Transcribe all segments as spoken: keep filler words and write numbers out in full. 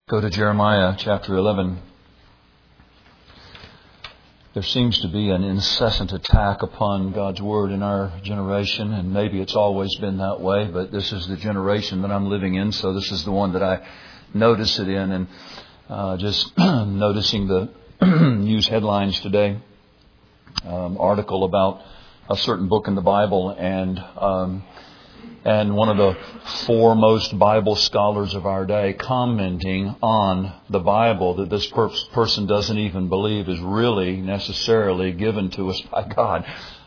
Go to Jeremiah chapter eleven. There seems to be an incessant attack upon God's Word in our generation, and maybe it's always been that way, but this is the generation that I'm living in, so this is the one that I notice it in. And uh, just noticing the news headlines today, um, article about a certain book in the Bible, and um, and one of the foremost Bible scholars of our day commenting on the Bible that this per- person doesn't even believe is really necessarily given to us by God.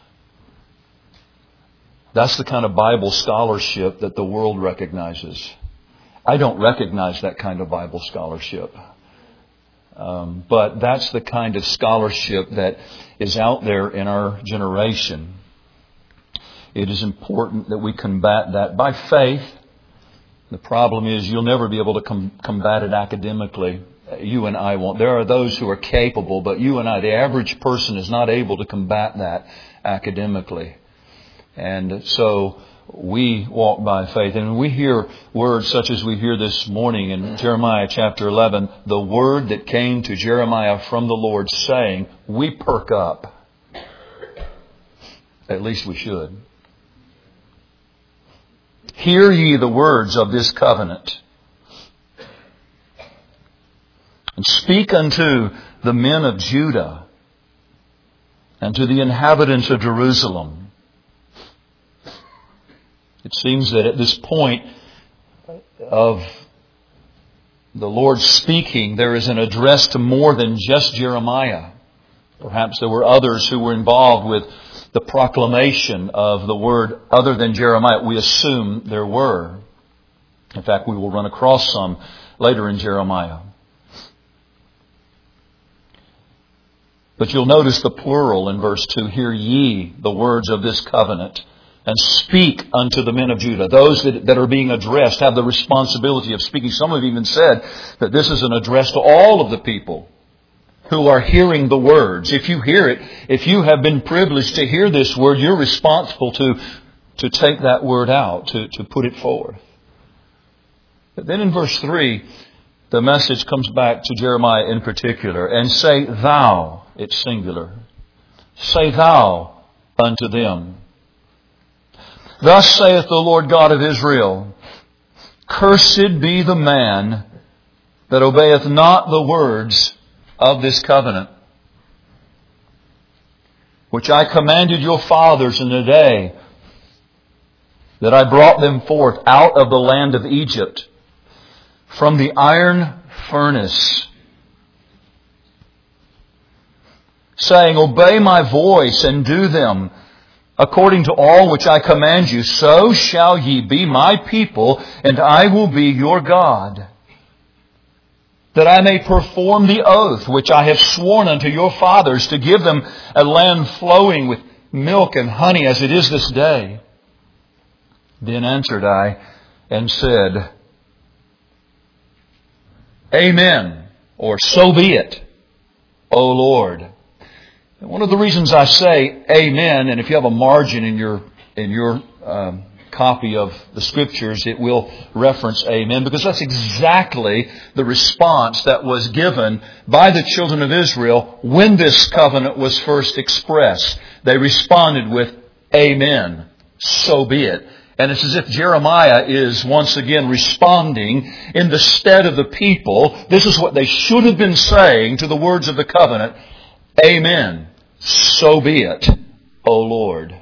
That's the kind of Bible scholarship that the world recognizes. I don't recognize that kind of Bible scholarship. Um, but that's the kind of scholarship that is out there in our generation. It is important that we combat that by faith. The problem is you'll never be able to com- combat it academically. You and I won't. There are those who are capable, but you and I, the average person, is not able to combat that academically. And so we walk by faith. And we hear words such as we hear this morning in Jeremiah chapter eleven, the word that came to Jeremiah from the Lord saying, we perk up. At least we should. Hear ye the words of this covenant, and speak unto the men of Judah and to the inhabitants of Jerusalem. It seems that at this point of the Lord speaking, there is an address to more than just Jeremiah. Perhaps there were others who were involved with the proclamation of the word other than Jeremiah. We assume there were. In fact, we will run across some later in Jeremiah. But you'll notice the plural in verse two. Hear ye the words of this covenant, and speak unto the men of Judah. Those that, that are being addressed have the responsibility of speaking. Some have even said that this is an address to all of the people who are hearing the words. If you hear it, if you have been privileged to hear this word, you're responsible to, to take that word out, to, to put it forth. But then in verse three, the message comes back to Jeremiah in particular. And say thou, it's singular, say thou unto them, thus saith the Lord God of Israel, cursed be the man that obeyeth not the words of this covenant, which I commanded your fathers in the day that I brought them forth out of the land of Egypt, from the iron furnace, saying, obey my voice and do them according to all which I command you, so shall ye be my people, and I will be your God, that I may perform the oath which I have sworn unto your fathers, to give them a land flowing with milk and honey, as it is this day. Then answered I and said, Amen, or so be it, O Lord. And one of the reasons I say Amen, and if you have a margin in your in your um, copy of the Scriptures, it will reference Amen, because that's exactly the response that was given by the children of Israel when this covenant was first expressed. They responded with Amen, so be it. And it's as if Jeremiah is once again responding in the stead of the people. This is what they should have been saying to the words of the covenant. Amen, so be it, O Lord.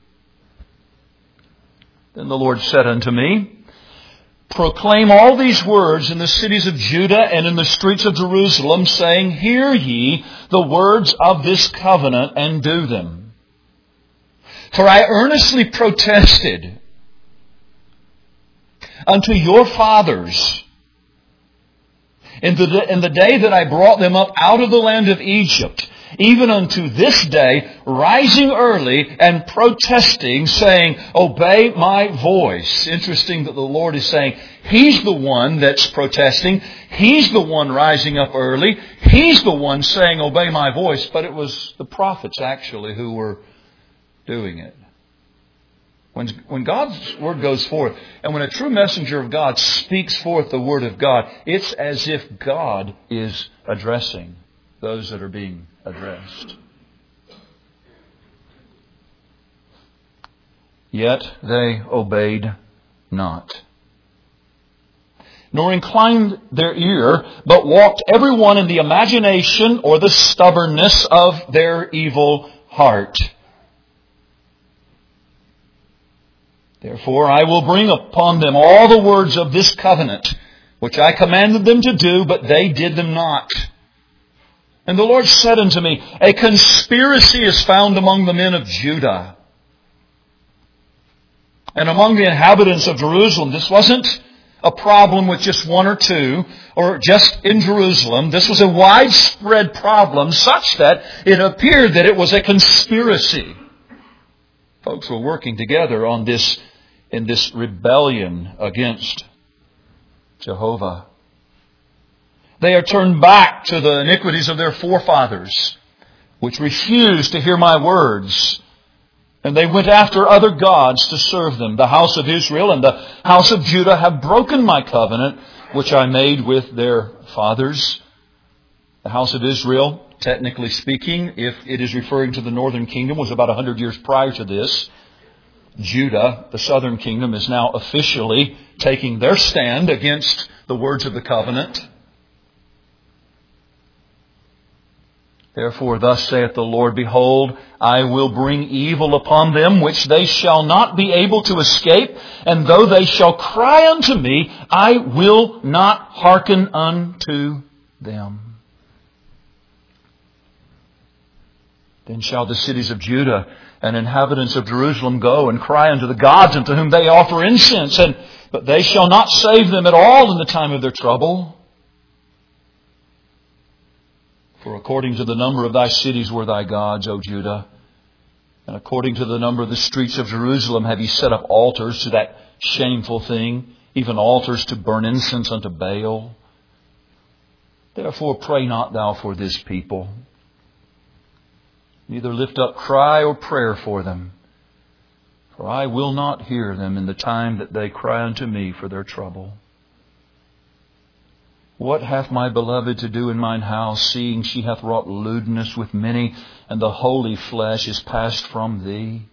Then the Lord said unto me, proclaim all these words in the cities of Judah and in the streets of Jerusalem, saying, hear ye the words of this covenant and do them. For I earnestly protested unto your fathers in the, in the day that I brought them up out of the land of Egypt, even unto this day, rising early and protesting, saying, obey my voice. Interesting that the Lord is saying He's the one that's protesting. He's the one rising up early. He's the one saying, obey my voice. But it was the prophets actually who were doing it. When, when God's Word goes forth, and when a true messenger of God speaks forth the Word of God, it's as if God is addressing those that are being addressed. Yet they obeyed not, nor inclined their ear, but walked every one in the imagination or the stubbornness of their evil heart. Therefore I will bring upon them all the words of this covenant, which I commanded them to do, but they did them not. And the Lord said unto me, a conspiracy is found among the men of Judah and among the inhabitants of Jerusalem. This wasn't a problem with just one or two, or just in Jerusalem. This was a widespread problem such that it appeared that it was a conspiracy. Folks were working together on this, in this rebellion against Jehovah. They are turned back to the iniquities of their forefathers, which refused to hear my words. And they went after other gods to serve them. The house of Israel and the house of Judah have broken my covenant, which I made with their fathers. The house of Israel, technically speaking, if it is referring to the northern kingdom, was about a hundred years prior to this. Judah, the southern kingdom, is now officially taking their stand against the words of the covenant. Therefore, thus saith the Lord, behold, I will bring evil upon them, which they shall not be able to escape. And though they shall cry unto me, I will not hearken unto them. Then shall the cities of Judah and inhabitants of Jerusalem go and cry unto the gods unto whom they offer incense, and but they shall not save them at all in the time of their trouble. For according to the number of thy cities were thy gods, O Judah, and according to the number of the streets of Jerusalem have ye set up altars to that shameful thing, even altars to burn incense unto Baal. Therefore pray not thou for this people, neither lift up cry or prayer for them, for I will not hear them in the time that they cry unto me for their trouble. What hath my beloved to do in mine house, seeing she hath wrought lewdness with many, and the holy flesh is passed from thee?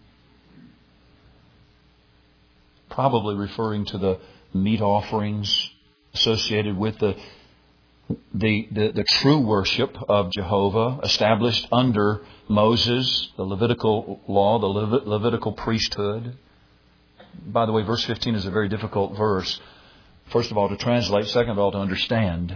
Probably referring to the meat offerings associated with the the, the, the true worship of Jehovah, established under Moses, the Levitical law, the Levit- Levitical priesthood. By the way, verse fifteen is a very difficult verse. First of all, to translate. Second of all, to understand.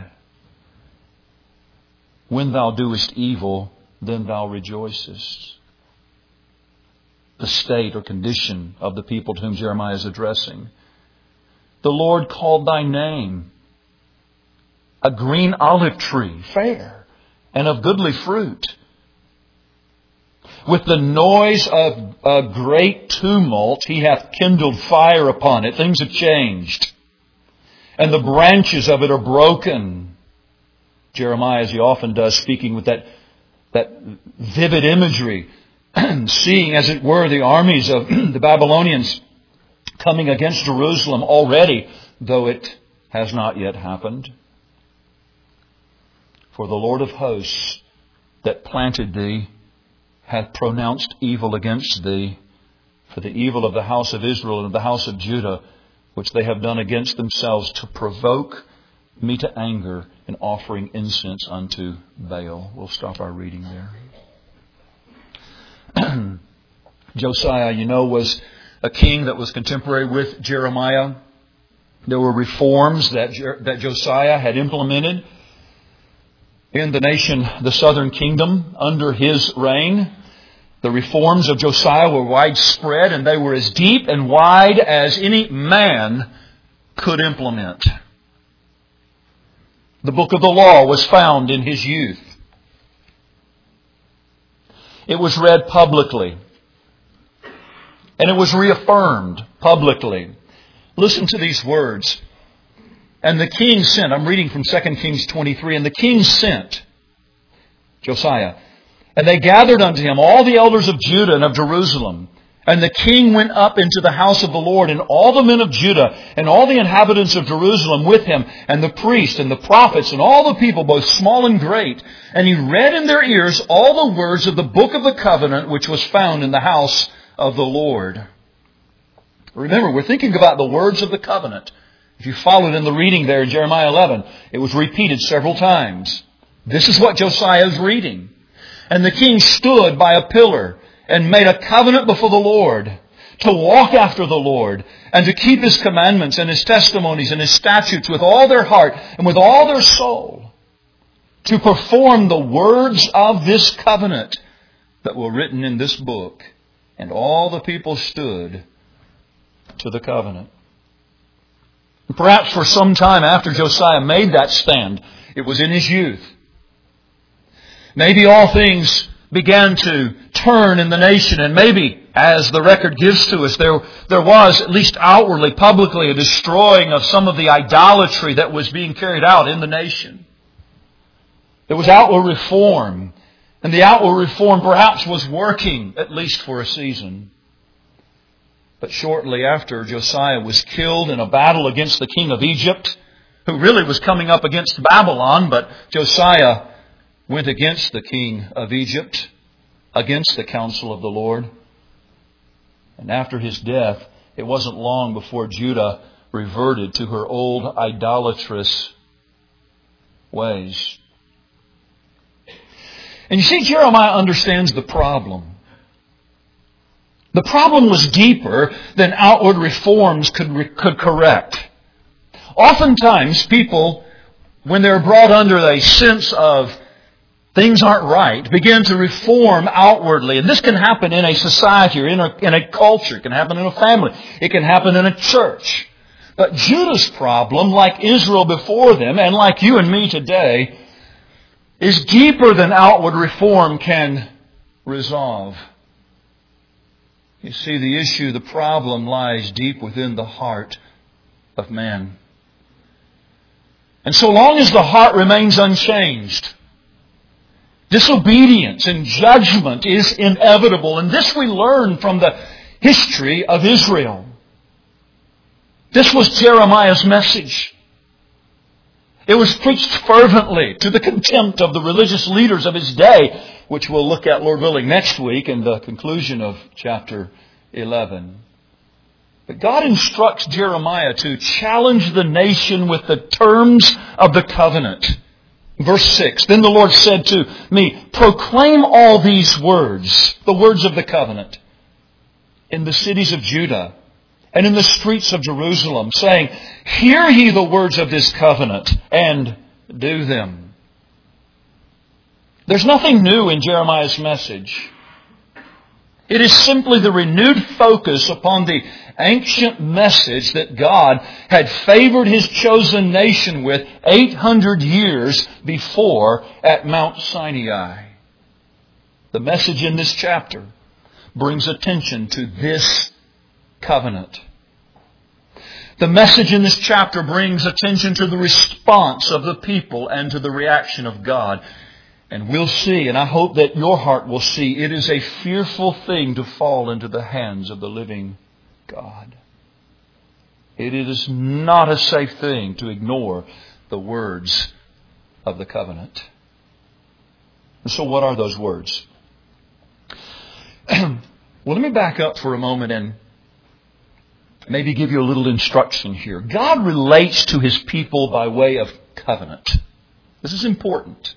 When thou doest evil, then thou rejoicest. The state or condition of the people to whom Jeremiah is addressing. The Lord called thy name a green olive tree, fair, and of goodly fruit. With the noise of a great tumult, he hath kindled fire upon it. Things have changed. And the branches of it are broken. Jeremiah, as he often does, speaking with that, that vivid imagery, seeing, as it were, the armies of the Babylonians coming against Jerusalem already, though it has not yet happened. For the Lord of hosts that planted thee hath pronounced evil against thee, for the evil of the house of Israel and of the house of Judah, which they have done against themselves, to provoke me to anger in offering incense unto Baal. We'll stop our reading there. Josiah, you know, was a king that was contemporary with Jeremiah. There were reforms that, that Josiah had implemented in the nation, the southern kingdom, under his reign. The reforms of Josiah were widespread, and they were as deep and wide as any man could implement. The book of the law was found in his youth. It was read publicly, and it was reaffirmed publicly. Listen to these words. And the king sent, I'm reading from Second Kings twenty-three, and the king sent Josiah, and they gathered unto him all the elders of Judah and of Jerusalem, And the king went up into the house of the Lord, and all the men of Judah, and all the inhabitants of Jerusalem with him, and the priests, and the prophets, and all the people, both small and great. And he read in their ears all the words of the book of the covenant, which was found in the house of the Lord. Remember, we're thinking about the words of the covenant. If you followed in the reading there in Jeremiah eleven, it was repeated several times. This is what Josiah is reading. And the king stood by a pillar and made a covenant before the Lord, to walk after the Lord, and to keep His commandments and His testimonies and His statutes with all their heart and with all their soul, to perform the words of this covenant that were written in this book. And all the people stood to the covenant. Perhaps for some time after Josiah made that stand, it was in his youth. Maybe all things began to turn in the nation, and maybe, as the record gives to us, there, there was, at least outwardly, publicly, a destroying of some of the idolatry that was being carried out in the nation. There was outward reform, and the outward reform perhaps was working, at least for a season. But shortly after, Josiah was killed in a battle against the king of Egypt, who really was coming up against Babylon, but Josiah went against the king of Egypt, against the counsel of the Lord. And after his death, it wasn't long before Judah reverted to her old idolatrous ways. And you see, Jeremiah understands the problem. The problem was deeper than outward reforms could, could correct. Oftentimes, people, when they're brought under a sense of things aren't right, begin to reform outwardly. And this can happen in a society or in a, in a culture. It can happen in a family. It can happen in a church. But Judah's problem, like Israel before them, and like you and me today, is deeper than outward reform can resolve. You see, the issue, the problem lies deep within the heart of man. And so long as the heart remains unchanged, disobedience and judgment is inevitable. And this we learn from the history of Israel. This was Jeremiah's message. It was preached fervently to the contempt of the religious leaders of his day, which we'll look at, Lord willing, next week in the conclusion of chapter eleven. But God instructs Jeremiah to challenge the nation with the terms of the covenant. Verse six, then the Lord said to me, proclaim all these words, the words of the covenant, in the cities of Judah and in the streets of Jerusalem, saying, hear ye the words of this covenant, and do them. There's nothing new in Jeremiah's message. It is simply the renewed focus upon the ancient message that God had favored His chosen nation with eight hundred years before at Mount Sinai. The message in this chapter brings attention to this covenant. The message in this chapter brings attention to the response of the people and to the reaction of God. And we'll see, and I hope that your heart will see, it is a fearful thing to fall into the hands of the living God. It is not a safe thing to ignore the words of the covenant. And so what are those words? Well, let me back up for a moment and maybe give you a little instruction here. God relates to His people by way of covenant. This is important.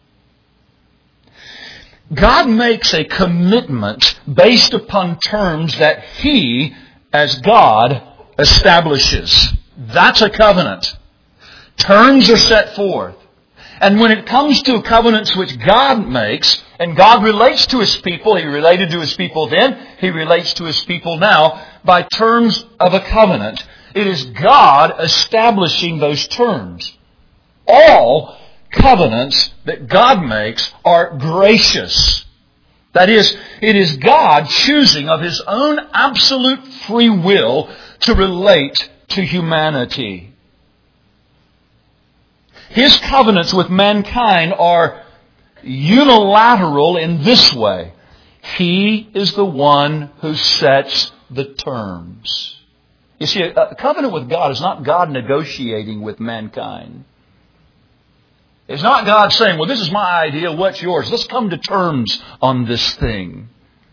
God makes a commitment based upon terms that He, as God, establishes. That's a covenant. Terms are set forth. And when it comes to covenants which God makes, and God relates to His people, He related to His people then, He relates to His people now, by terms of a covenant. It is God establishing those terms. All covenants that God makes are gracious. That is, it is God choosing of His own absolute free will to relate to humanity. His covenants with mankind are unilateral in this way. He is the one who sets the terms. You see, a covenant with God is not God negotiating with mankind. It's not God saying, well, this is my idea, what's yours? Let's come to terms on this thing.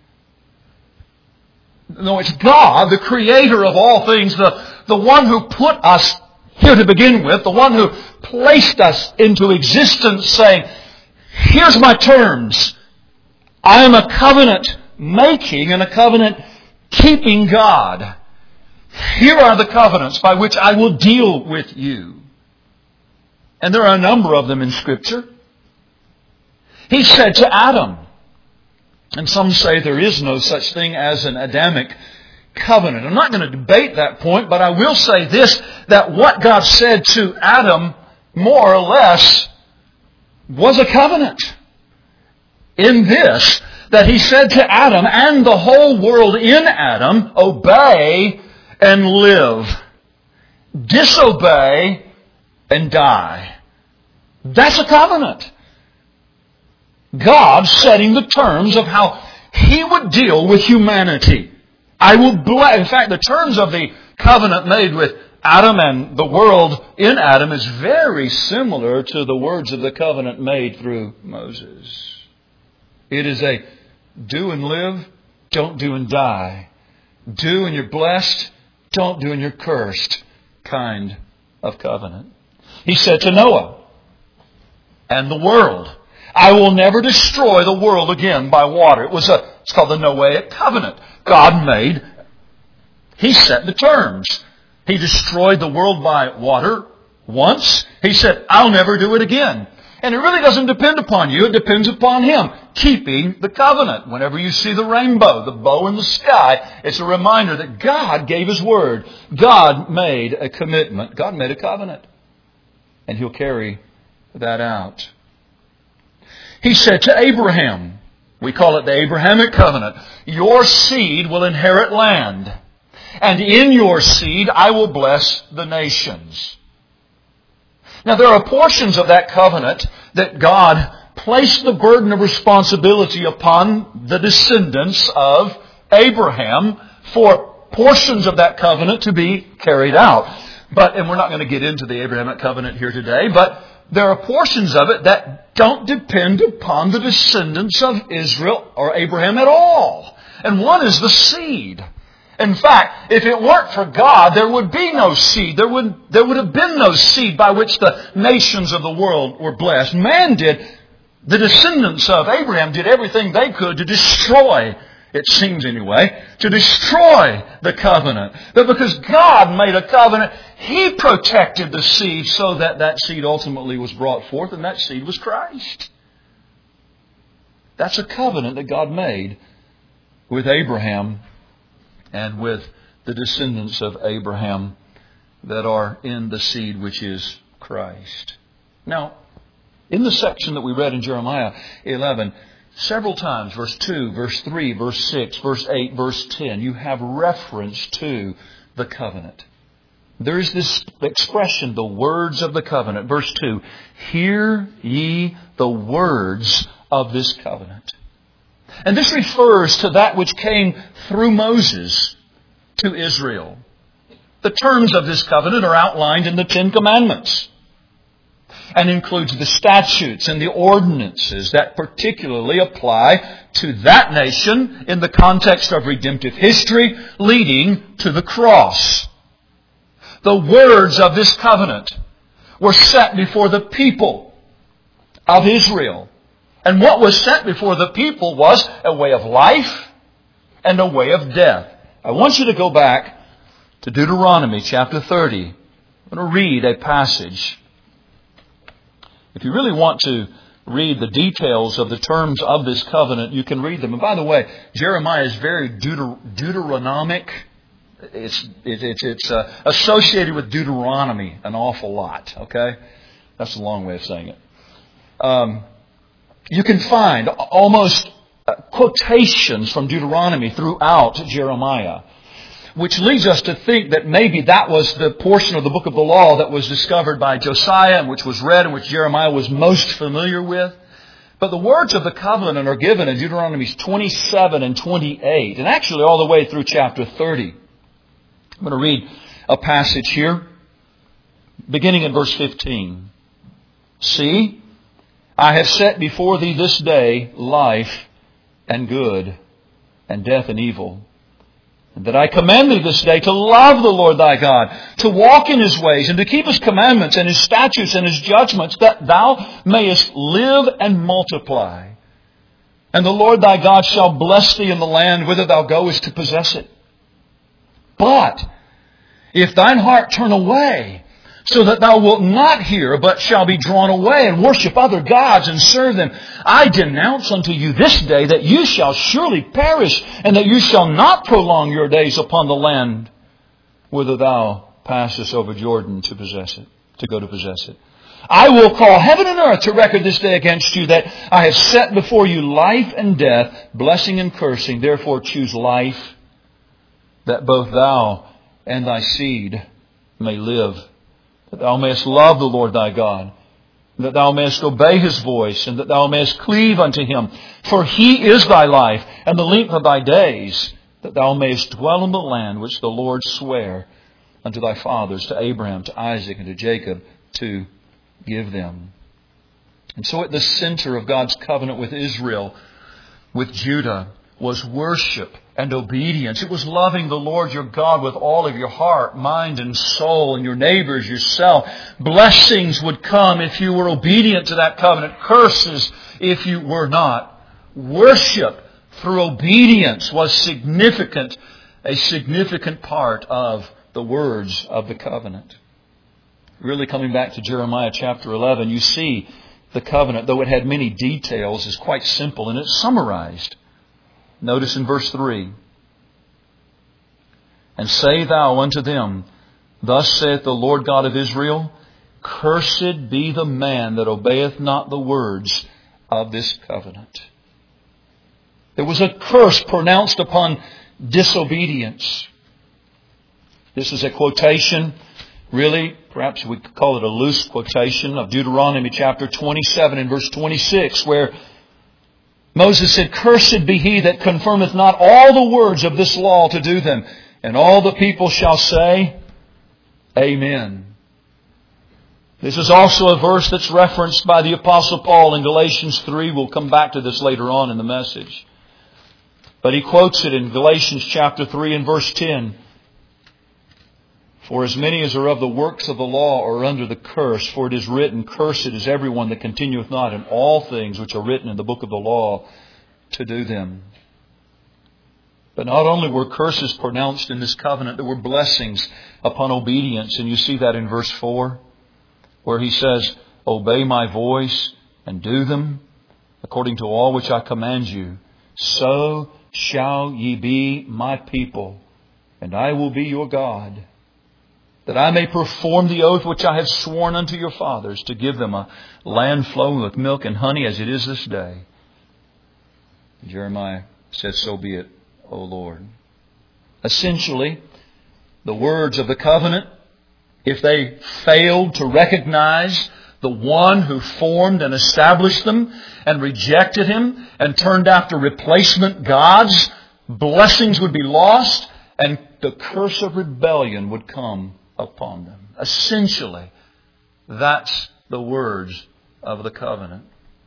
No, it's God, the creator of all things, the, the one who put us here to begin with, the one who placed us into existence, saying, here's my terms. I am a covenant making and a covenant keeping God. Here are the covenants by which I will deal with you. And there are a number of them in Scripture. He said to Adam, and some say there is no such thing as an Adamic covenant. I'm not going to debate that point, but I will say this, that what God said to Adam, more or less, was a covenant. In this, that He said to Adam and the whole world in Adam, obey and live. Disobey and die. That's a covenant. God setting the terms of how He would deal with humanity. I will bless. In fact, the terms of the covenant made with Adam and the world in Adam is very similar to the words of the covenant made through Moses. It is a do and live, don't do and die. Do and you're blessed, don't do and you're cursed kind of covenant. He said to Noah and the world, I will never destroy the world again by water. It was a, it's called the Noahic covenant. God made, He set the terms. He destroyed the world by water once. He said, I'll never do it again. And it really doesn't depend upon you. It depends upon Him keeping the covenant. Whenever you see the rainbow, the bow in the sky, it's a reminder that God gave His word. God made a commitment. God made a covenant. And He'll carry that out. He said to Abraham, we call it the Abrahamic covenant, your seed will inherit land. And in your seed I will bless the nations. Now there are portions of that covenant that God placed the burden of responsibility upon the descendants of Abraham for portions of that covenant to be carried out. But, and we're not going to get into the Abrahamic covenant here today, but there are portions of it that don't depend upon the descendants of Israel or Abraham at all. And one is the seed. In fact, if it weren't for God, there would be no seed. There would, there would have been no seed by which the nations of the world were blessed. Man did, the descendants of Abraham did everything they could to destroy, it seems anyway, to destroy the covenant. But because God made a covenant, He protected the seed so that that seed ultimately was brought forth, and that seed was Christ. That's a covenant that God made with Abraham and with the descendants of Abraham that are in the seed which is Christ. Now, in the section that we read in Jeremiah eleven, several times, verse two, verse three, verse six, verse eight, verse ten, you have reference to the covenant. There is this expression, the words of the covenant. Verse two, hear ye the words of this covenant. And this refers to that which came through Moses to Israel. The terms of this covenant are outlined in the Ten Commandments and includes the statutes and the ordinances that particularly apply to that nation in the context of redemptive history leading to the cross. The words of this covenant were set before the people of Israel. And what was set before the people was a way of life and a way of death. I want you to go back to Deuteronomy chapter thirty. I'm going to read a passage. If you really want to read the details of the terms of this covenant, you can read them. And by the way, Jeremiah is very Deuter- Deuteronomic. It's, it, it's, it's uh, associated with Deuteronomy an awful lot. Okay? That's a long way of saying it. Um... You can find almost quotations from Deuteronomy throughout Jeremiah, which leads us to think that maybe that was the portion of the book of the law that was discovered by Josiah and which was read and which Jeremiah was most familiar with. But the words of the covenant are given in Deuteronomy twenty-seven and twenty-eight, and actually all the way through chapter thirty. I'm going to read a passage here, beginning in verse fifteen. See, I have set before thee this day life and good, and death and evil. And that I command thee this day to love the Lord thy God, to walk in His ways, and to keep His commandments and His statutes and His judgments, that thou mayest live and multiply. And the Lord thy God shall bless thee in the land whither thou goest to possess it. But if thine heart turn away, so that thou wilt not hear, but shall be drawn away and worship other gods and serve them, I denounce unto you this day that you shall surely perish, and that you shall not prolong your days upon the land whither thou passest over Jordan to possess it, to go to possess it. I will call heaven and earth to record this day against you, that I have set before you life and death, blessing and cursing. Therefore choose life, that both thou and thy seed may live, that thou mayest love the Lord thy God, that thou mayest obey His voice, and that thou mayest cleave unto Him. For He is thy life, and the length of thy days, that thou mayest dwell in the land which the Lord sware unto thy fathers, to Abraham, to Isaac, and to Jacob, to give them. And so at the center of God's covenant with Israel, with Judah, was worship and obedience. It was loving the Lord your God with all of your heart, mind, and soul, and your neighbors, yourself. Blessings would come if you were obedient to that covenant. Curses if you were not. Worship through obedience was significant, a significant part of the words of the covenant. Really coming back to Jeremiah chapter eleven, you see the covenant, though it had many details, is quite simple, and it's summarized. Notice in verse three, and say thou unto them, thus saith the Lord God of Israel, cursed be the man that obeyeth not the words of this covenant. There was a curse pronounced upon disobedience. This is a quotation, really, perhaps we could call it a loose quotation, of Deuteronomy chapter twenty-seven and verse twenty-six, where Moses said, cursed be he that confirmeth not all the words of this law to do them. And all the people shall say, Amen. This is also a verse that's referenced by the Apostle Paul in Galatians three. We'll come back to this later on in the message. But he quotes it in Galatians chapter three and verse ten. For as many as are of the works of the law are under the curse, for it is written, cursed is everyone that continueth not in all things which are written in the book of the law to do them. But not only were curses pronounced in this covenant, there were blessings upon obedience. And you see that in verse four, where he says, obey my voice and do them according to all which I command you. So shall ye be my people, and I will be your God, that I may perform the oath which I have sworn unto your fathers, to give them a land flowing with milk and honey, as it is this day. Jeremiah says, so be it, O Lord. Essentially, the words of the covenant, if they failed to recognize the one who formed and established them and rejected Him and turned after replacement gods, blessings would be lost and the curse of rebellion would come upon them. Essentially, that's the words of the covenant.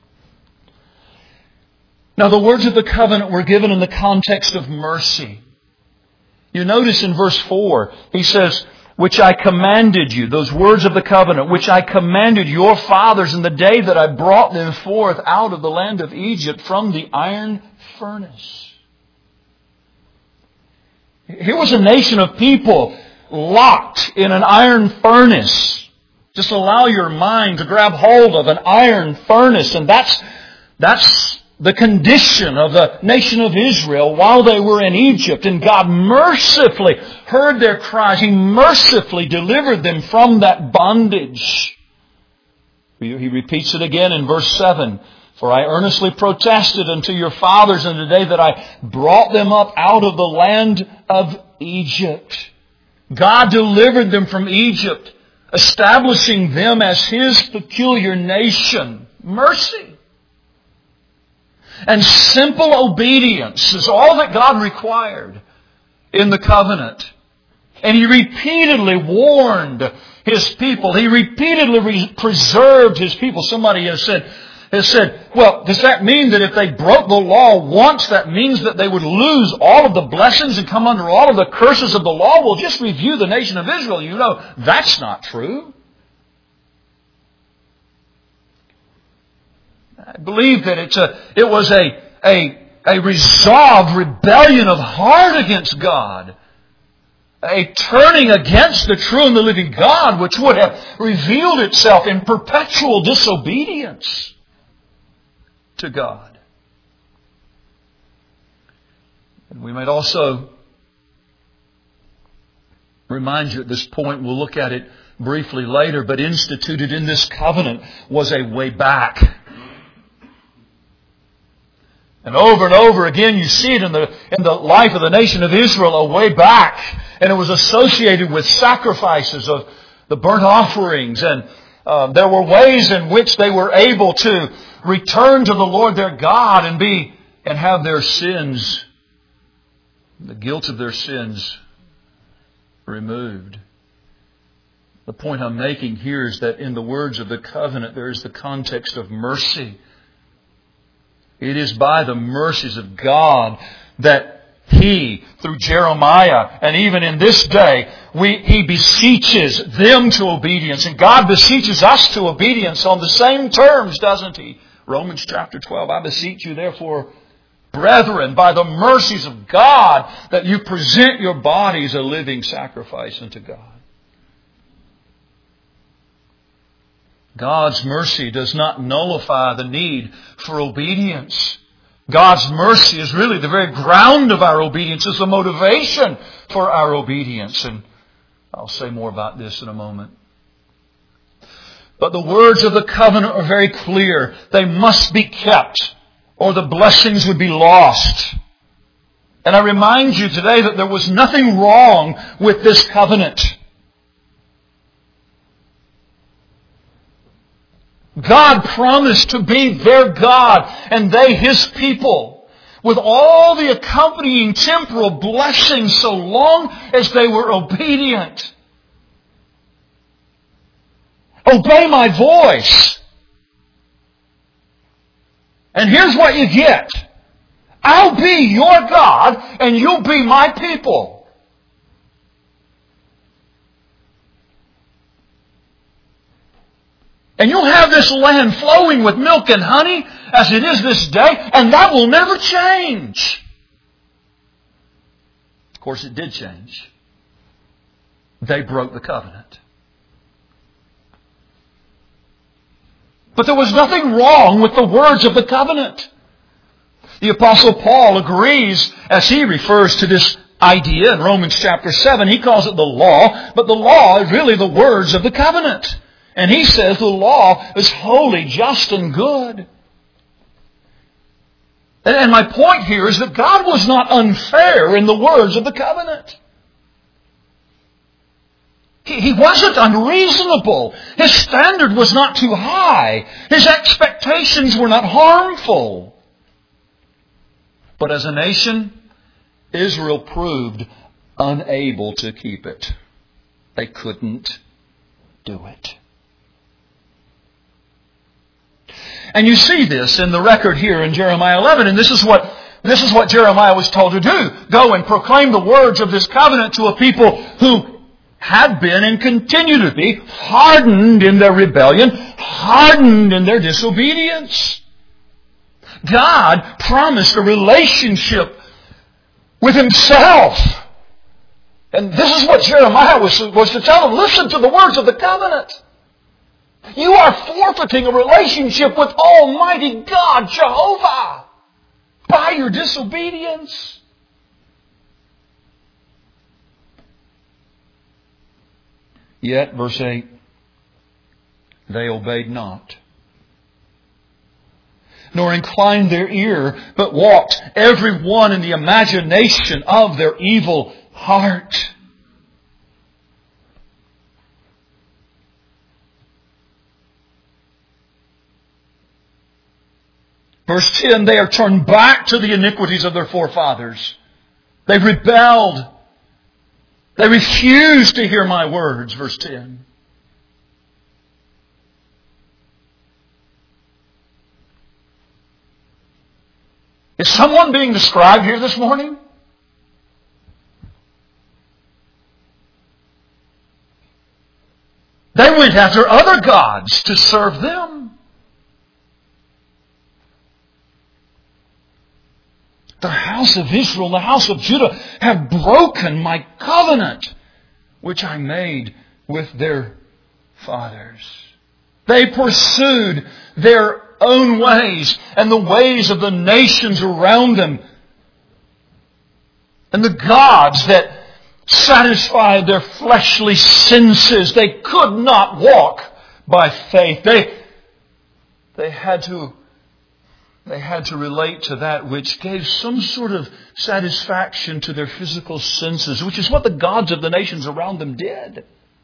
Now, the words of the covenant were given in the context of mercy. You notice in verse four, he says, which I commanded you, those words of the covenant, which I commanded your fathers in the day that I brought them forth out of the land of Egypt from the iron furnace. Here was a nation of people locked in an iron furnace. Just allow your mind to grab hold of an iron furnace. And that's, that's the condition of the nation of Israel while they were in Egypt. And God mercifully heard their cries. He mercifully delivered them from that bondage. He repeats it again in verse seven. For I earnestly protested unto your fathers in the day that I brought them up out of the land of Egypt. God delivered them from Egypt, establishing them as His peculiar nation. Mercy. And simple obedience is all that God required in the covenant. And He repeatedly warned His people. He repeatedly re- preserved His people. Somebody has said, has said, well, does that mean that if they broke the law once, that means that they would lose all of the blessings and come under all of the curses of the law? Well, just review the nation of Israel. You know, that's not true. I believe that it's a, it was a, a, a resolved rebellion of heart against God. A turning against the true and the living God, which would have revealed itself in perpetual disobedience to God. And we might also remind you at this point, we'll look at it briefly later, but instituted in this covenant was a way back. And over and over again you see it in the, in the life of the nation of Israel, a way back. And it was associated with sacrifices of the burnt offerings. And uh, there were ways in which they were able to return to the Lord their God and be and have their sins, the guilt of their sins, removed. The point I'm making here is that in the words of the covenant there is the context of mercy. It is by the mercies of God that He, through Jeremiah, and even in this day, we, He beseeches them to obedience. And God beseeches us to obedience on the same terms, doesn't He? Romans chapter twelve, I beseech you therefore, brethren, by the mercies of God, that you present your bodies a living sacrifice unto God. God's mercy does not nullify the need for obedience. God's mercy is really the very ground of our obedience, is the motivation for our obedience. And I'll say more about this in a moment. But the words of the covenant are very clear. They must be kept, or the blessings would be lost. And I remind you today that there was nothing wrong with this covenant. God promised to be their God and they His people, with all the accompanying temporal blessings so long as they were obedient. Obey my voice. And here's what you get. I'll be your God and you'll be my people. And you'll have this land flowing with milk and honey as it is this day, and that will never change. Of course, it did change. They broke the covenant. But there was nothing wrong with the words of the covenant. The Apostle Paul agrees as he refers to this idea in Romans chapter seven. He calls it the law, but the law is really the words of the covenant. And he says the law is holy, just, and good. And my point here is that God was not unfair in the words of the covenant. He wasn't unreasonable. His standard was not too high. His expectations were not harmful. But as a nation, Israel proved unable to keep it. They couldn't do it. And you see this in the record here in Jeremiah eleven. And this is what this is what Jeremiah was told to do. Go and proclaim the words of this covenant to a people who had been and continue to be hardened in their rebellion, hardened in their disobedience. God promised a relationship with Himself. And this is what Jeremiah was, was to tell them. Listen to the words of the covenant. You are forfeiting a relationship with Almighty God, Jehovah, by your disobedience. Yet, verse eight, they obeyed not, nor inclined their ear, but walked every one in the imagination of their evil heart. Verse ten, they are turned back to the iniquities of their forefathers. They've rebelled. They refuse to hear my words. Verse ten. Is someone being described here this morning? They went after other gods to serve them. The house of Israel, the house of Judah have broken my covenant which I made with their fathers. They pursued their own ways and the ways of the nations around them. And the gods that satisfied their fleshly senses. They could not walk by faith. They, they had to They had to relate to that which gave some sort of satisfaction to their physical senses, which is what the gods of the nations around them did.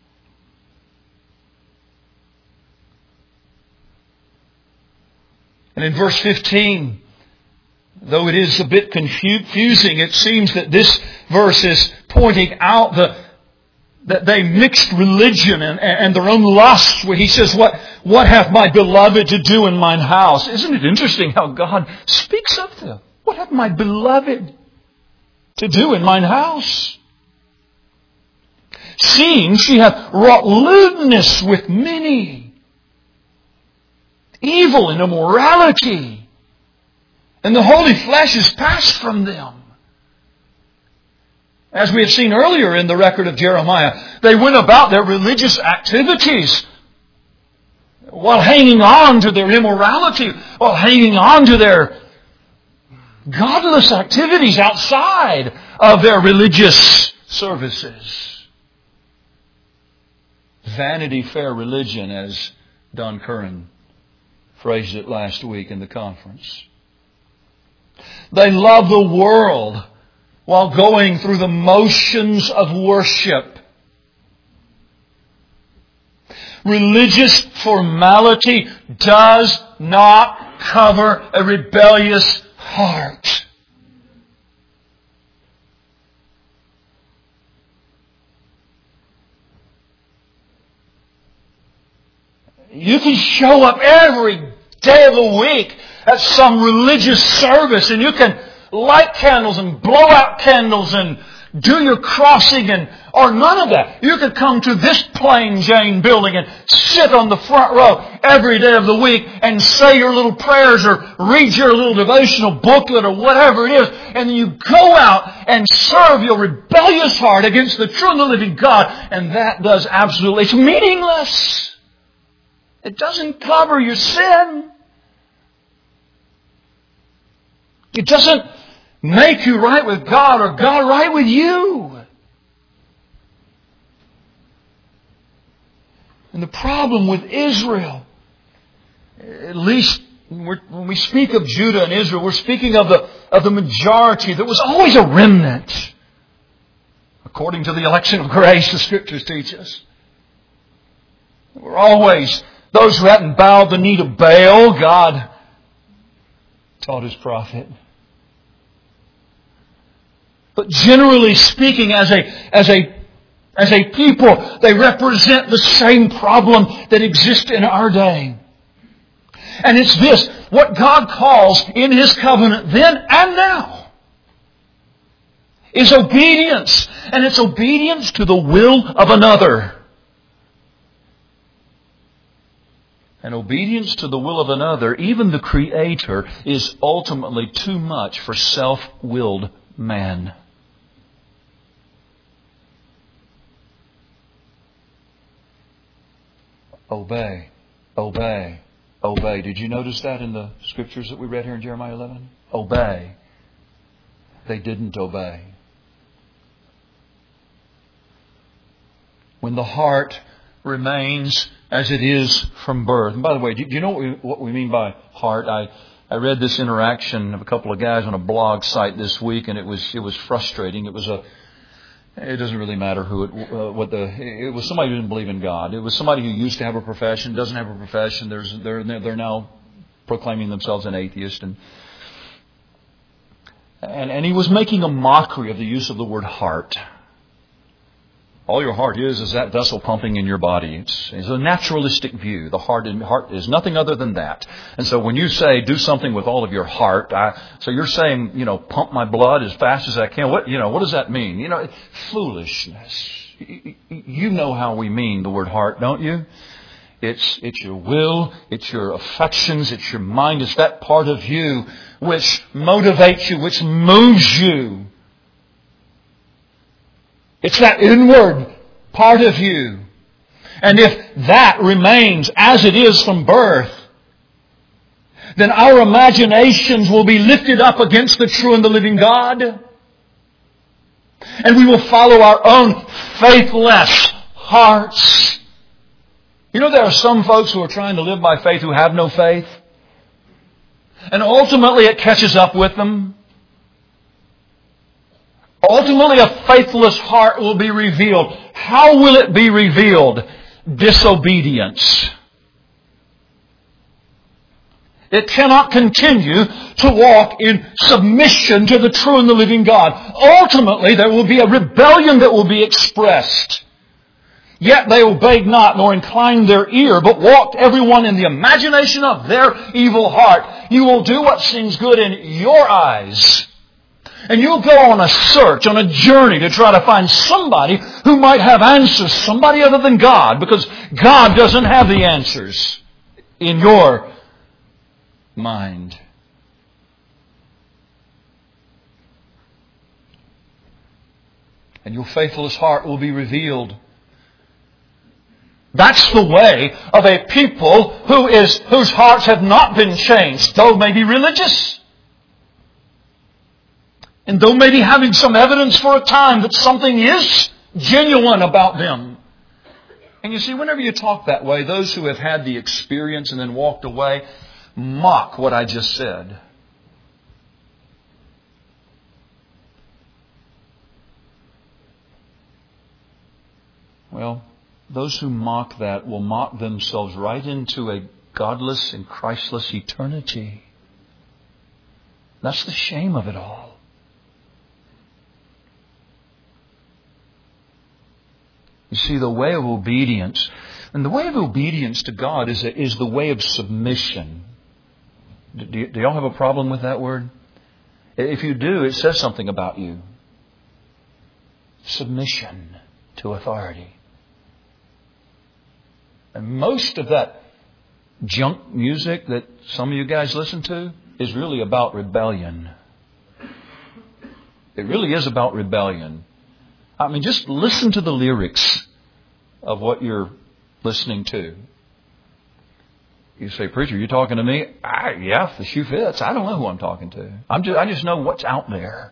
And in verse fifteen, though it is a bit confusing, it seems that this verse is pointing out the, that they mixed religion and, and their own lusts, where he says, what, what hath my beloved to do in mine house? Isn't it interesting how God speaks of them? What hath my beloved to do in mine house? Seeing she hath wrought lewdness with many, evil and immorality, and the holy flesh is passed from them. As we have seen earlier in the record of Jeremiah, they went about their religious activities while hanging on to their immorality, while hanging on to their godless activities outside of their religious services. Vanity Fair religion, as Don Curran phrased it last week in the conference. They love the world while going through the motions of worship. Religious formality does not cover a rebellious heart. You can show up every day of the week at some religious service and you can light candles and blow out candles and do your crossing and or none of that. You could come to this plain Jane building and sit on the front row every day of the week and say your little prayers or read your little devotional booklet or whatever it is, and then you go out and serve your rebellious heart against the true and the living God, and that does absolutely, it's meaningless. It doesn't cover your sin. It doesn't make you right with God or God right with you. And the problem with Israel, at least when we speak of Judah and Israel, we're speaking of the, of the majority. There was always a remnant. According to the election of grace, the Scriptures teach us. There were always those who hadn't bowed the knee to Baal. God taught His prophet. But generally speaking, as a, as a, as a people, they represent the same problem that exists in our day. And it's this, what God calls in His covenant then and now is obedience. And it's obedience to the will of another. And obedience to the will of another, even the Creator, is ultimately too much for self-willed man. Obey, obey, obey. Did you notice that in the Scriptures that we read here in Jeremiah eleven? Obey. They didn't obey. When the heart remains as it is from birth. And by the way, do you know what we, what we mean by heart? I, I read this interaction of a couple of guys on a blog site this week, and it was it was frustrating. It was a It doesn't really matter who it, uh, what the, it was somebody who didn't believe in God. It was somebody who used to have a profession, doesn't have a profession. There's, they're, they're now proclaiming themselves an atheist. And, and, and he was making a mockery of the use of the word heart. All your heart is is that vessel pumping in your body. It's, it's a naturalistic view. The heart, heart is nothing other than that. And so when you say do something with all of your heart, I, so you're saying, you know, pump my blood as fast as I can. What you know? What does that mean? You know, foolishness. You know how we mean the word heart, don't you? It's it's your will, it's your affections, it's your mind. It's that part of you which motivates you, which moves you. It's that inward part of you. And if that remains as it is from birth, then our imaginations will be lifted up against the true and the living God. And we will follow our own faithless hearts. You know, there are some folks who are trying to live by faith who have no faith. And ultimately it catches up with them. Ultimately, a faithless heart will be revealed. How will it be revealed? Disobedience. It cannot continue to walk in submission to the true and the living God. Ultimately, there will be a rebellion that will be expressed. Yet they obeyed not, nor inclined their ear, but walked everyone in the imagination of their evil heart. You will do what seems good in your eyes. And you'll go on a search, on a journey to try to find somebody who might have answers, somebody other than God, because God doesn't have the answers in your mind. And your faithless heart will be revealed. That's the way of a people who is whose hearts have not been changed, though may be religious. And though maybe having some evidence for a time that something is genuine about them. And you see, whenever you talk that way, those who have had the experience and then walked away mock what I just said. Well, those who mock that will mock themselves right into a godless and Christless eternity. That's the shame of it all. You see, the way of obedience, and the way of obedience to God is, a, is the way of submission. Do, do, do y'all have a problem with that word? If you do, it says something about you. Submission to authority. And most of that junk music that some of you guys listen to is really about rebellion. It really is about rebellion. I mean, just listen to the lyrics of what you're listening to. You say, preacher, you talking to me? I, yeah, if the shoe fits. I don't know who I'm talking to. I'm just, I just know what's out there.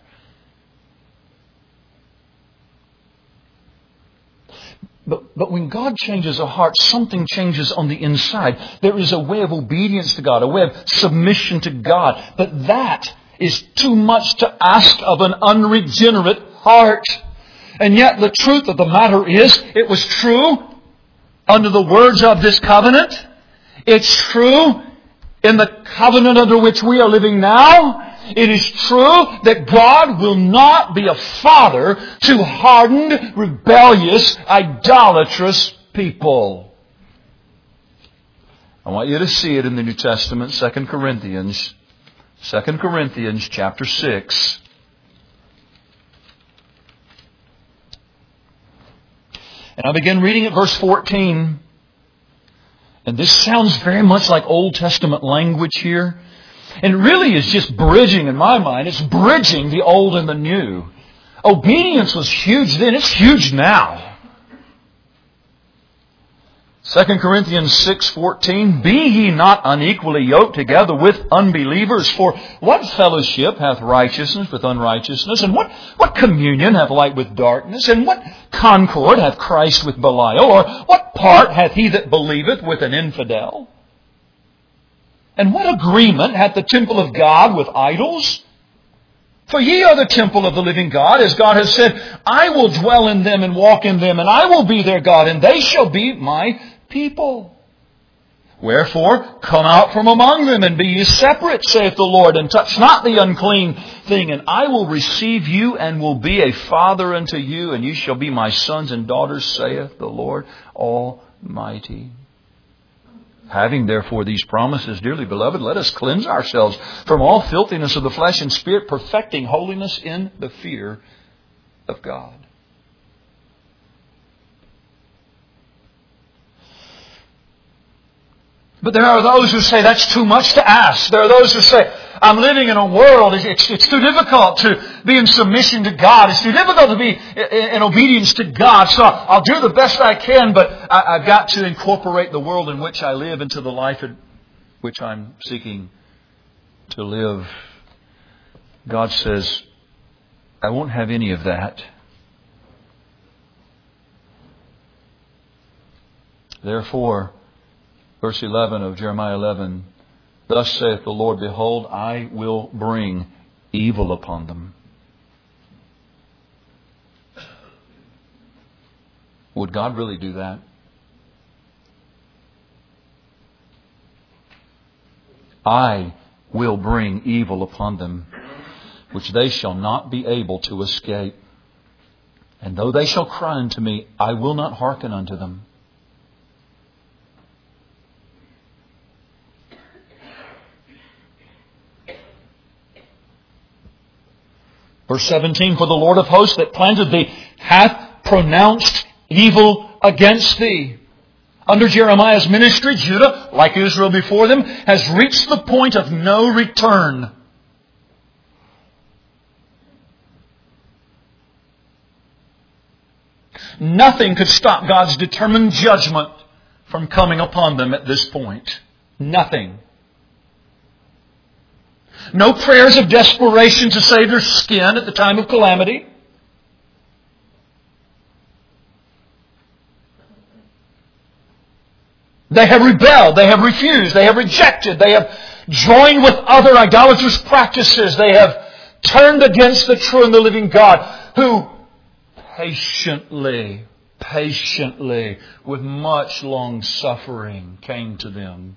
But, but when God changes a heart, something changes on the inside. There is a way of obedience to God, a way of submission to God. But that is too much to ask of an unregenerate heart. And yet the truth of the matter is, it was true under the words of this covenant. It's true in the covenant under which we are living now. It is true that God will not be a father to hardened, rebellious, idolatrous people. I want you to see it in the New Testament, Second Corinthians. Second Corinthians chapter six. And I begin reading at verse fourteen. And this sounds very much like Old Testament language here. And really is just bridging, in my mind, it's bridging the old and the new. Obedience was huge then, it's huge now. Second Corinthians six fourteen, be ye not unequally yoked together with unbelievers, for what fellowship hath righteousness with unrighteousness? And what, what communion hath light with darkness? And what concord hath Christ with Belial? Or what part hath he that believeth with an infidel? And what agreement hath the temple of God with idols? For ye are the temple of the living God, as God has said, I will dwell in them and walk in them, and I will be their God, and they shall be my people. Wherefore, come out from among them, and be ye separate, saith the Lord, and touch not the unclean thing. And I will receive you, and will be a father unto you, and you shall be my sons and daughters, saith the Lord Almighty. Having therefore these promises, dearly beloved, let us cleanse ourselves from all filthiness of the flesh and spirit, perfecting holiness in the fear of God. But there are those who say that's too much to ask. There are those who say, I'm living in a world, it's, it's too difficult to be in submission to God. It's too difficult to be in obedience to God. So I'll do the best I can, but I, I've got to incorporate the world in which I live into the life in which I'm seeking to live. God says, I won't have any of that. Therefore, verse eleven of Jeremiah eleven, thus saith the Lord, behold, I will bring evil upon them. Would God really do that? I will bring evil upon them, which they shall not be able to escape. And though they shall cry unto me, I will not hearken unto them. Verse seventeen, for the Lord of hosts that planted thee hath pronounced evil against thee. Under Jeremiah's ministry, Judah, like Israel before them, has reached the point of no return. Nothing could stop God's determined judgment from coming upon them at this point. Nothing. No prayers of desperation to save their skin at the time of calamity. They have rebelled. They have refused. They have rejected. They have joined with other idolatrous practices. They have turned against the true and the living God, who patiently, patiently, with much long suffering, came to them.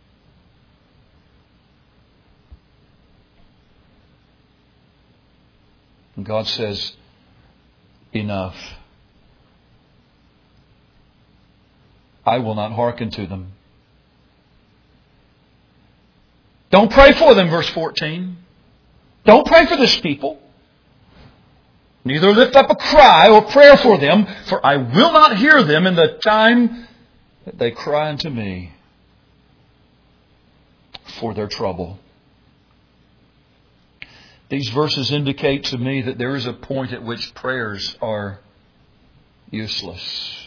And God says, enough. I will not hearken to them. Don't pray for them, verse fourteen. Don't pray for this people. Neither lift up a cry or prayer for them, for I will not hear them in the time that they cry unto me for their trouble. These verses indicate to me that there is a point at which prayers are useless.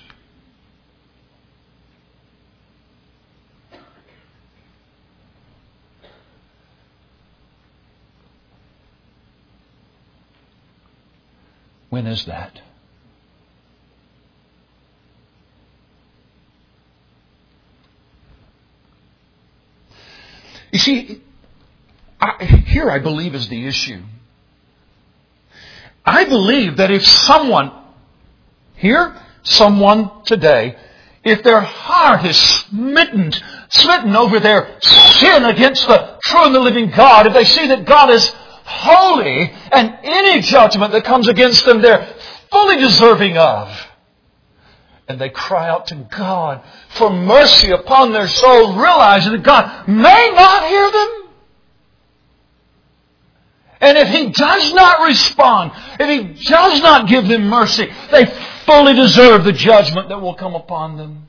When is that? You see, I, here I believe is the issue. I believe that if someone, here, someone today, if their heart is smitten, smitten over their sin against the true and the living God, if they see that God is holy and any judgment that comes against them they're fully deserving of, and they cry out to God for mercy upon their soul, realizing that God may not hear them. And if He does not respond, if He does not give them mercy, they fully deserve the judgment that will come upon them.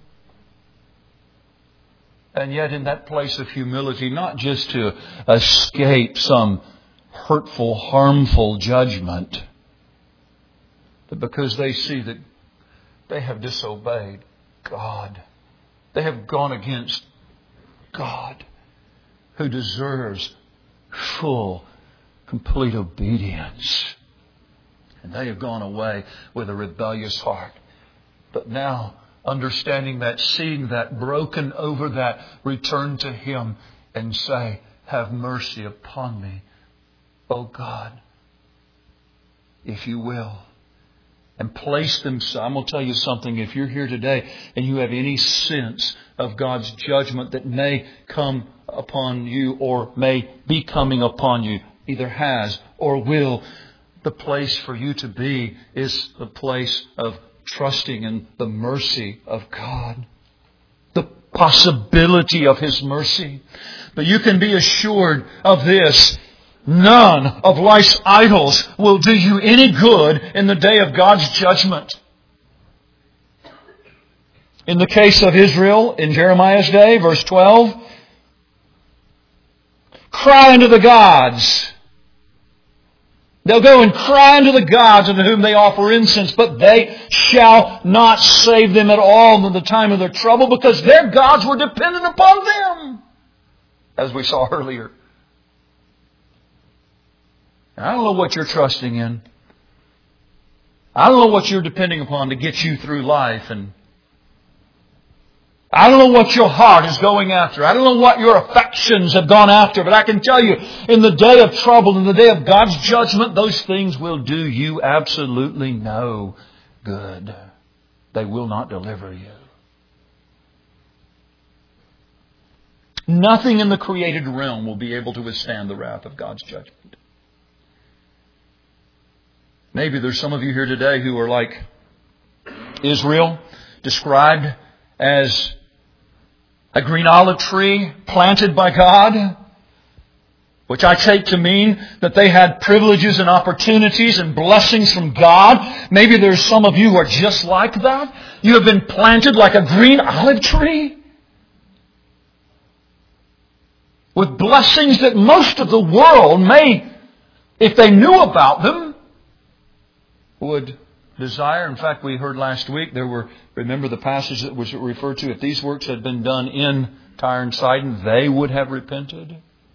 And yet in that place of humility, not just to escape some hurtful, harmful judgment, but because they see that they have disobeyed God. They have gone against God, who deserves full, complete obedience. And they have gone away with a rebellious heart. But now, understanding that, seeing that, broken over that, return to Him and say, have mercy upon me, O God, if you will. and place themselves. I'm going to tell you something. If you're here today and you have any sense of God's judgment that may come upon you or may be coming upon you, either has or will, the place for you to be is the place of trusting in the mercy of God. The possibility of His mercy. But you can be assured of this. None of life's idols will do you any good in the day of God's judgment. In the case of Israel, in Jeremiah's day, verse twelve, cry unto the gods. They'll go and cry unto the gods unto whom they offer incense, but they shall not save them at all in the time of their trouble, because their gods were dependent upon them, as we saw earlier. I don't know what you're trusting in. I don't know what you're depending upon to get you through life. And I don't know what your heart is going after. I don't know what your affections have gone after. But I can tell you, in the day of trouble, in the day of God's judgment, those things will do you absolutely no good. They will not deliver you. Nothing in the created realm will be able to withstand the wrath of God's judgment. Maybe there's some of you here today who are like Israel, described as a green olive tree planted by God, which I take to mean that they had privileges and opportunities and blessings from God. Maybe there's some of you who are just like that. You have been planted like a green olive tree with blessings that most of the world may, if they knew about them, would desire. In fact, we heard last week, there were, remember the passage that was referred to, if these works had been done in Tyre and Sidon, they would have repented.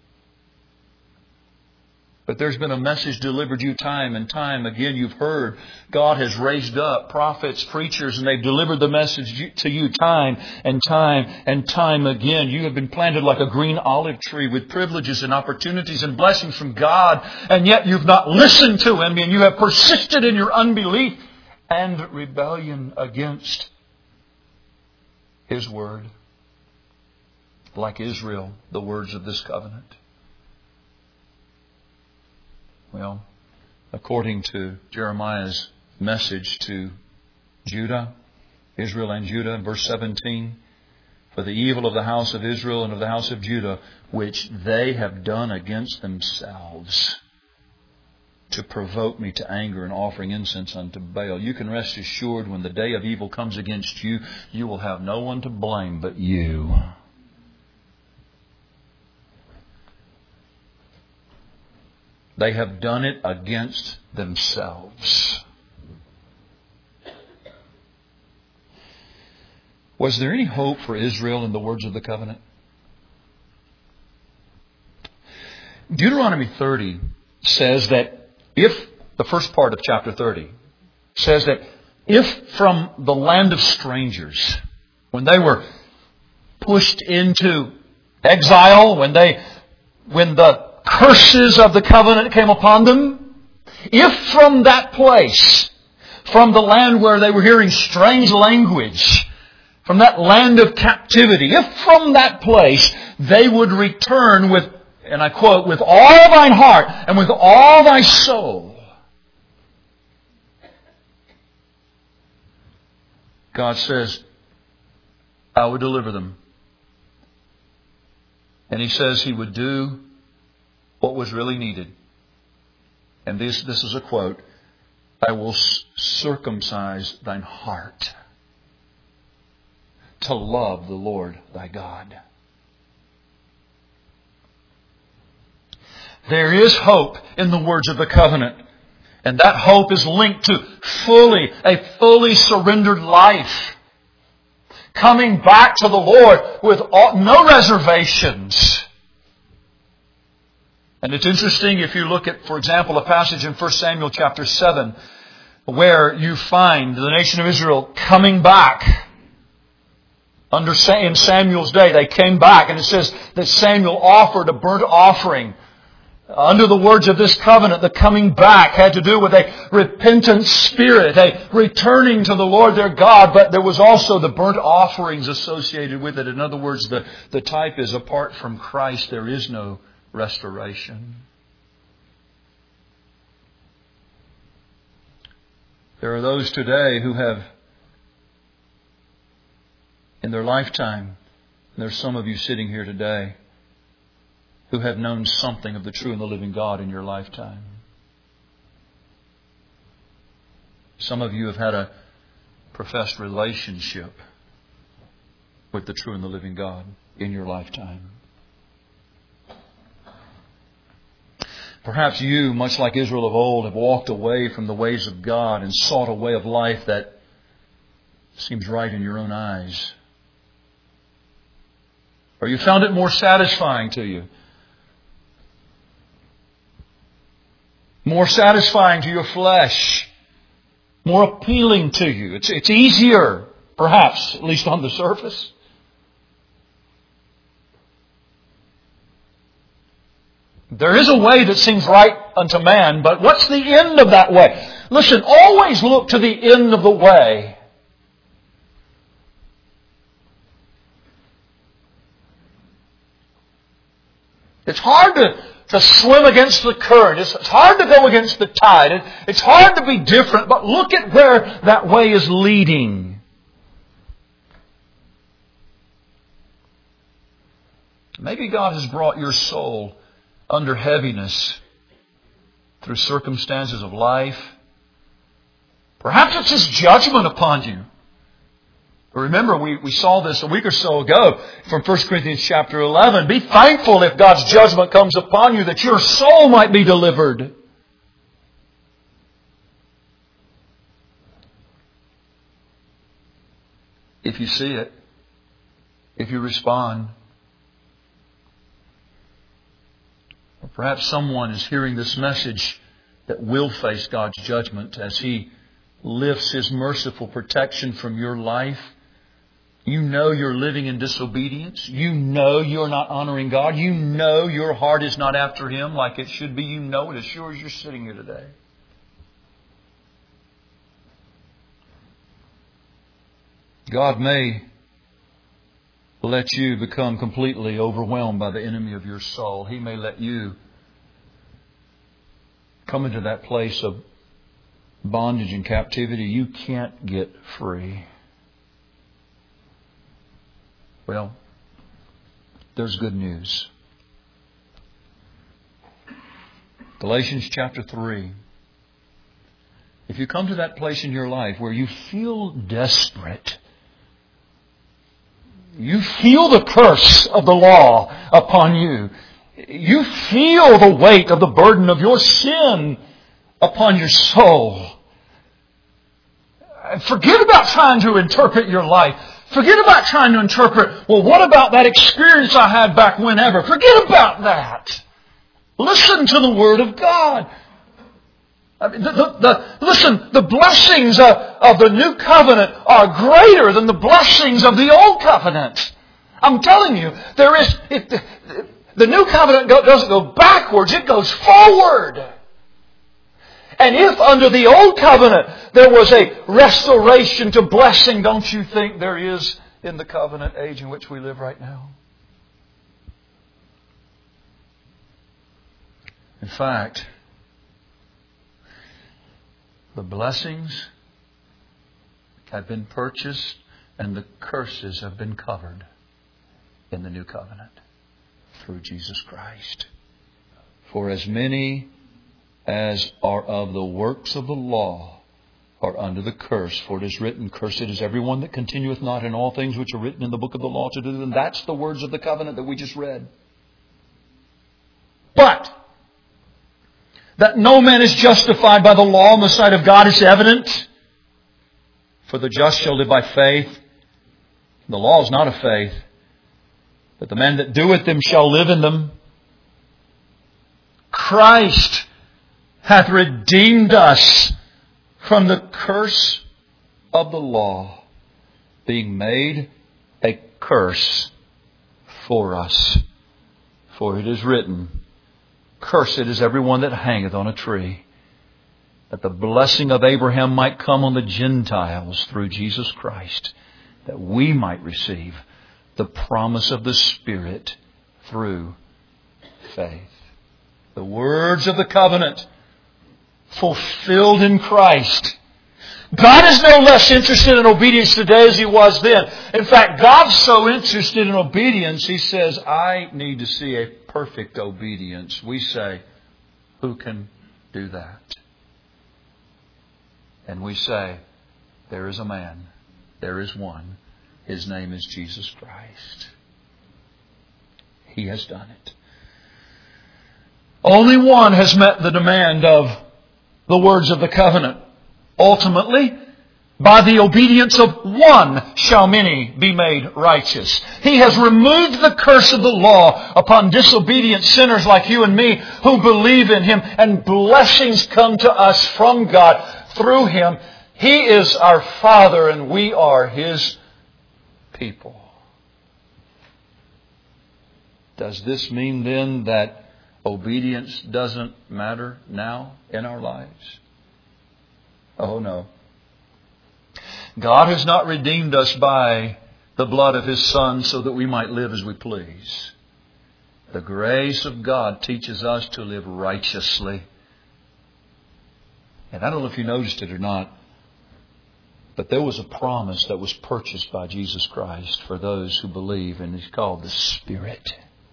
But there's been a message delivered you time and time again. You've heard God has raised up prophets, preachers, and they've delivered the message to you time and time and time again. You have been planted like a green olive tree with privileges and opportunities and blessings from God, and yet you've not listened to Him, and you have persisted in your unbelief and rebellion against His Word. Like Israel, the words of this covenant. Well, according to Jeremiah's message to Judah, Israel and Judah, verse seventeen, for the evil of the house of Israel and of the house of Judah, which they have done against themselves, to provoke me to anger and offering incense unto Baal. You can rest assured when the day of evil comes against you, you will have no one to blame but you. They have done it against themselves. Was there any hope for Israel in the words of the covenant? Deuteronomy thirty says that if, the first part of chapter thirty, says that if from the land of strangers, when they were pushed into exile, when they, when the curses of the covenant came upon them, if from that place, from the land where they were hearing strange language, from that land of captivity, if from that place they would return with, and I quote, with all thine heart and with all thy soul, God says, I would deliver them. And He says He would do what was really needed. And this, this is a quote, I will circumcise thine heart to love the Lord thy God. There is hope in the words of the covenant. And that hope is linked to fully, a fully surrendered life. Coming back to the Lord with all, no reservations. And it's interesting if you look at, for example, a passage in First Samuel chapter seven, where you find the nation of Israel coming back. Under in Samuel's day, they came back, and it says that Samuel offered a burnt offering Under the words of this covenant, the coming back had to do with a repentant spirit, a returning to the Lord their God, but there was also the burnt offerings associated with it. In other words, the, the type is apart from Christ, there is no restoration. There are those today who have, in their lifetime, and there's some of you sitting here today, who have known something of the true and the living God in your lifetime. Some of you have had a professed relationship with the true and the living God in your lifetime. Perhaps you, much like Israel of old, have walked away from the ways of God and sought a way of life that seems right in your own eyes. Or you found it more satisfying to you. More satisfying to your flesh. More appealing to you. It's, it's easier, perhaps, at least on the surface. There is a way that seems right unto man, but what's the end of that way? Listen, always look to the end of the way. It's hard to, to swim against the current. It's, it's hard to go against the tide. It, it's hard to be different, but look at where that way is leading. Maybe God has brought your soul under heaviness through circumstances of life. Perhaps it's His judgment upon you. Remember, we, we saw this a week or so ago from First Corinthians chapter eleven. Be thankful if God's judgment comes upon you, that your soul might be delivered. If you see it, if you respond. Or perhaps someone is hearing this message that will face God's judgment as He lifts His merciful protection from your life. You know you're living in disobedience. You know you're not honoring God. You know your heart is not after Him like it should be. You know it as sure as you're sitting here today. God may let you become completely overwhelmed by the enemy of your soul. He may let you come into that place of bondage and captivity. You can't get free. Well, there's good news. Galatians chapter three. If you come to that place in your life where you feel desperate, you feel the curse of the law upon you, you feel the weight of the burden of your sin upon your soul, forget about trying to interpret your life. Forget about trying to interpret, well, what about that experience I had back whenever? Forget about that. Listen to the Word of God. I mean, the, the, the, listen, the blessings of, of the new covenant are greater than the blessings of the old covenant. I'm telling you, there is it, the, the new covenant go, doesn't go backwards, it goes forward. And if under the old covenant there was a restoration to blessing, don't you think there is in the covenant age in which we live right now? In fact, the blessings have been purchased and the curses have been covered in the new covenant through Jesus Christ. For as many as are of the works of the law are under the curse. For it is written, cursed is everyone that continueth not in all things which are written in the book of the law to do them. That's the words of the covenant that we just read. But that no man is justified by the law in the sight of God is evident. For the just shall live by faith. The law is not of faith, but the man that doeth them shall live in them. Christ hath redeemed us from the curse of the law, being made a curse for us. For it is written, Cursed is everyone that hangeth on a tree, that the blessing of Abraham might come on the Gentiles through Jesus Christ, that we might receive the promise of the Spirit through faith. The words of the covenant fulfilled in Christ. God is no less interested in obedience today as He was then. In fact, God's so interested in obedience, He says, I need to see a perfect obedience. We say, who can do that? And we say, there is a man, there is one. His name is Jesus Christ. He has done it. Only one has met the demand of the words of the covenant. Ultimately, by the obedience of one shall many be made righteous. He has removed the curse of the law upon disobedient sinners like you and me who believe in Him, and blessings come to us from God through Him. He is our Father and we are His people. Does this mean then that obedience doesn't matter now in our lives? Oh no. God has not redeemed us by the blood of His Son so that we might live as we please. The grace of God teaches us to live righteously. And I don't know if you noticed it or not, but there was a promise that was purchased by Jesus Christ for those who believe, and it's called the Spirit.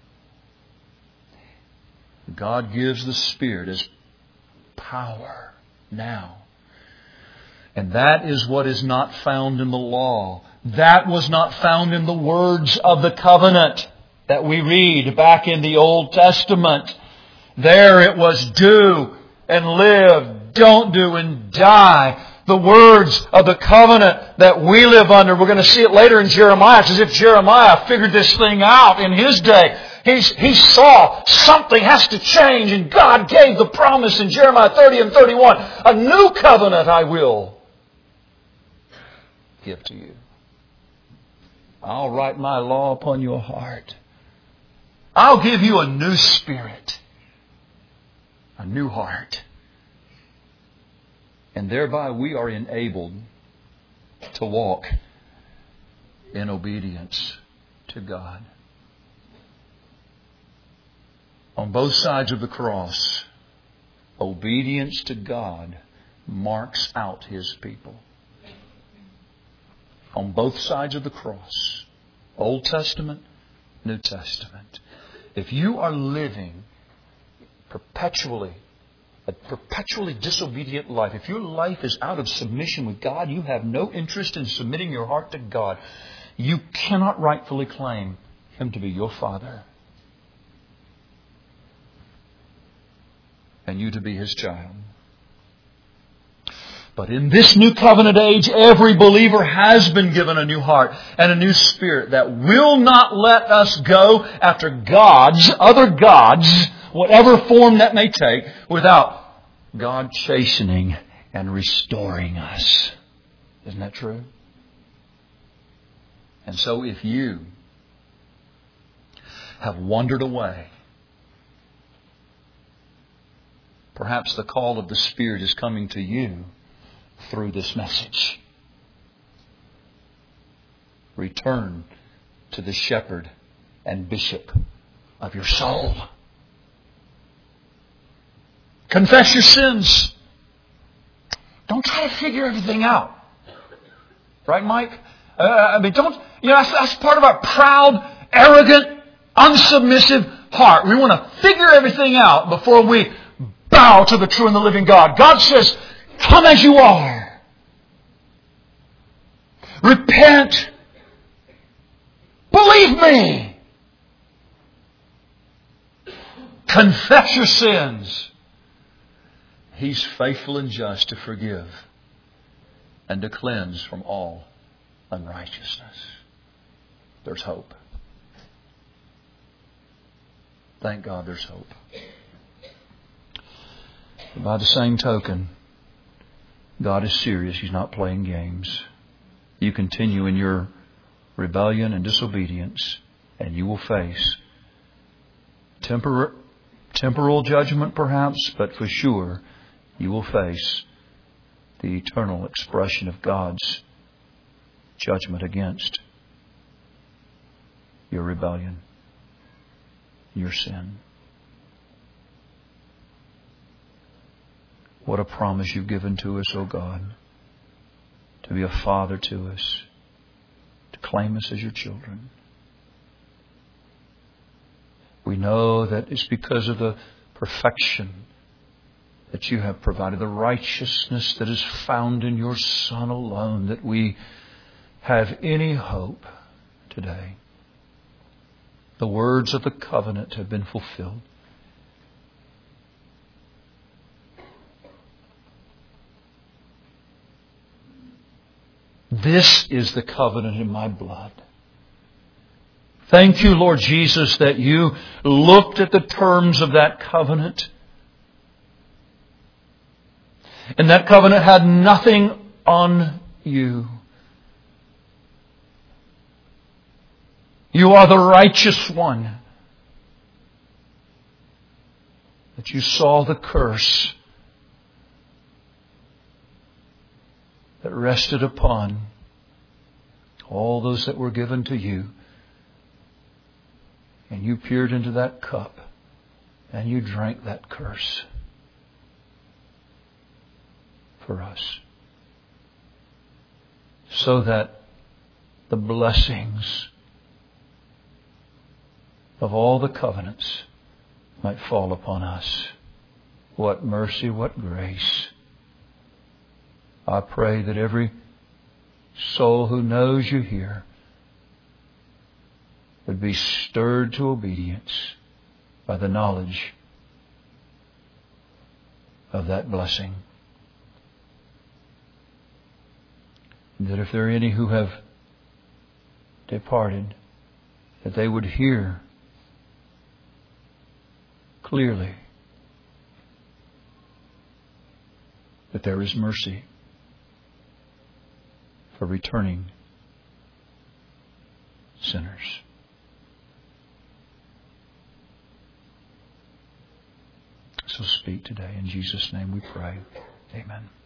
God gives the Spirit as power now. And that is what is not found in the law. That was not found in the words of the covenant that we read back in the Old Testament. There it was do and live, don't do and die. The words of the covenant that we live under. We're going to see it later in Jeremiah. It's as if Jeremiah figured this thing out in his day. He's, he saw something has to change, and God gave the promise in Jeremiah thirty and thirty-one. A new covenant I will give to you. I'll write my law upon your heart. I'll give you a new spirit, a new heart. And thereby we are enabled to walk in obedience to God. On both sides of the cross, obedience to God marks out His people. On both sides of the cross, Old Testament, New Testament. If you are living perpetually a perpetually disobedient life, if your life is out of submission with God, you have no interest in submitting your heart to God, you cannot rightfully claim Him to be your Father and you to be His child. But in this new covenant age, every believer has been given a new heart and a new spirit that will not let us go after gods, other gods, whatever form that may take, without God chastening and restoring us. Isn't that true? And so if you have wandered away, perhaps the call of the Spirit is coming to you through this message. Return to the shepherd and bishop of your soul. Confess your sins. Don't try to figure everything out. Right, Mike? Uh, I mean, don't, you know, that's, that's part of our proud, arrogant, unsubmissive heart. We want to figure everything out before we bow to the true and the living God. God says, come as you are. Repent. Believe me. Confess your sins. He's faithful and just to forgive and to cleanse from all unrighteousness. There's hope. Thank God there's hope. But by the same token, God is serious. He's not playing games. You continue in your rebellion and disobedience, and you will face tempor- temporal judgment perhaps, but for sure you will face the eternal expression of God's judgment against your rebellion, your sin. What a promise you've given to us, O God, to be a Father to us, to claim us as your children. We know that it's because of the perfection that you have provided, the righteousness that is found in your Son alone, that we have any hope today. The words of the covenant have been fulfilled. This is the covenant in my blood. Thank you, Lord Jesus, that you looked at the terms of that covenant. And that covenant had nothing on you. You are the righteous one. That you saw the curse that rested upon all those that were given to you. And you peered into that cup and you drank that curse for us. So that the blessings of all the covenants might fall upon us. What mercy, what grace. I pray that every soul who knows you here would be stirred to obedience by the knowledge of that blessing. And that if there are any who have departed, that they would hear clearly that there is mercy for returning sinners. So speak today. In Jesus' name we pray. Amen.